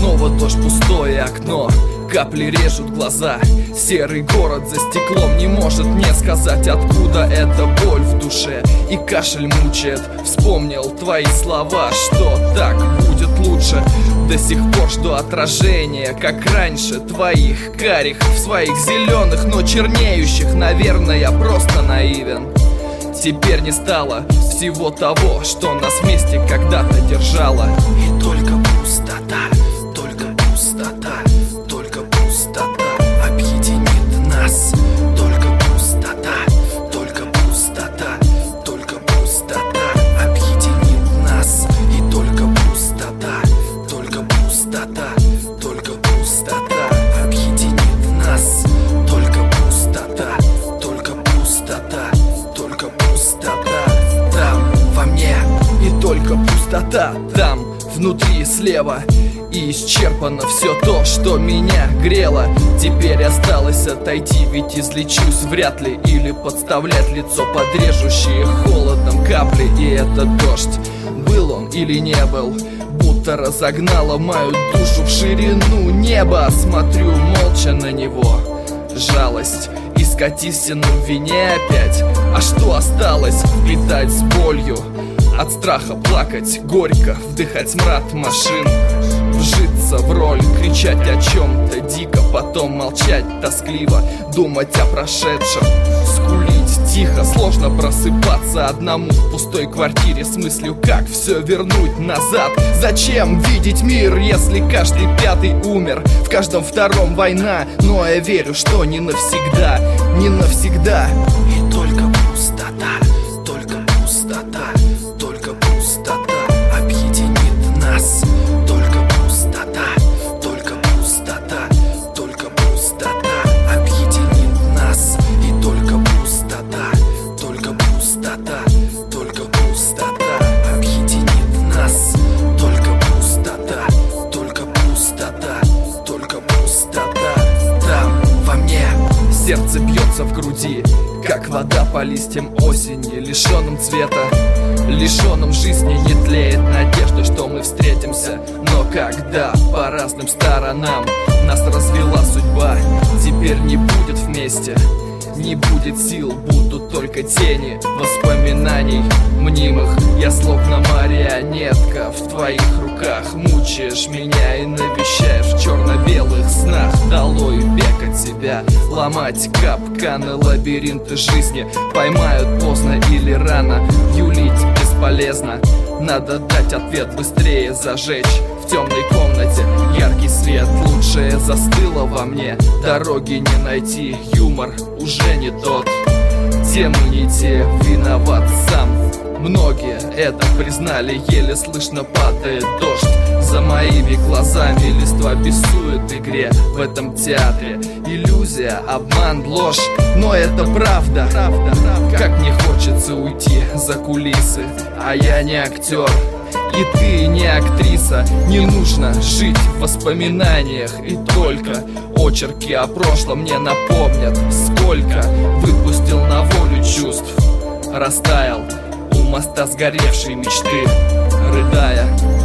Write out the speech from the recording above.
Снова дождь, пустое окно, капли режут глаза. Серый город за стеклом не может мне сказать, откуда эта боль в душе и кашель мучает. Вспомнил твои слова, что так будет лучше. До сих пор жду отражения, как раньше, твоих карих в своих зеленых, но чернеющих. Наверное, я просто наивен. Теперь не стало всего того, что нас вместе когда-то держало. И только пустота, только пустота, только пустота объединит нас. Только пустота, только пустота, только пустота объединит нас. И только пустота, только пустота, только пустота объединит нас. Только пустота, только пустота, только пустота там во мне. И только пустота там внутри слева. И исчерпано все то, что меня грело. Теперь осталось отойти, ведь излечусь вряд ли. Или подставлять лицо под режущие холодом капли. И этот дождь, был он или не был, будто разогнала мою душу в ширину неба. Смотрю молча на него, жалость, искать истину в вине опять. А что осталось? Впитать с болью, от страха плакать горько, вдыхать смрад машин, вжиться в роль, кричать о чем-то дико, потом молчать тоскливо, думать о прошедшем, скулить тихо. Сложно просыпаться одному в пустой квартире с мыслью, как все вернуть назад. Зачем видеть мир, если каждый пятый умер, в каждом втором война? Но я верю, что не навсегда, не навсегда. И только пустота, только пустота, только пустота объединит нас. Только пустота, только пустота, только пустота объединит нас. И только пустота, только пустота, только пустота объединит нас. Только пустота, только пустота, только пустота там во мне. Сердце бьется в груди, как вода по листьям осени, лишенным цвета, лишенным жизни. Не тлеет надежда, что мы встретимся. Но когда по разным сторонам нас развела судьба, теперь не будет вместе, не будет сил, будут только тени воспоминаний мнимых. Я словно марионетка в твоих руках, мучаешь меня и навещаешь в черно-белых снах. Долой бег от тебя, ломать капканы, лабиринты жизни. Поймают поздно или рано, юлить бесполезно. Надо дать ответ, быстрее зажечь в темной комнате яркий свет. Лучшее застыло во мне, дороги не найти, юмор уже не тот, темы не те, виноват сам. Многие это признали, еле слышно падает дождь. За моими глазами листва бесует игре в этом театре. Иллюзия, обман, ложь, но это правда. Как мне хочется уйти за кулисы, а я не актер, и ты не актриса. Не нужно жить в воспоминаниях, и только очерки о прошлом мне напомнят, сколько выпустил на волю чувств. Растаял у моста сгоревшей мечты, рыдая.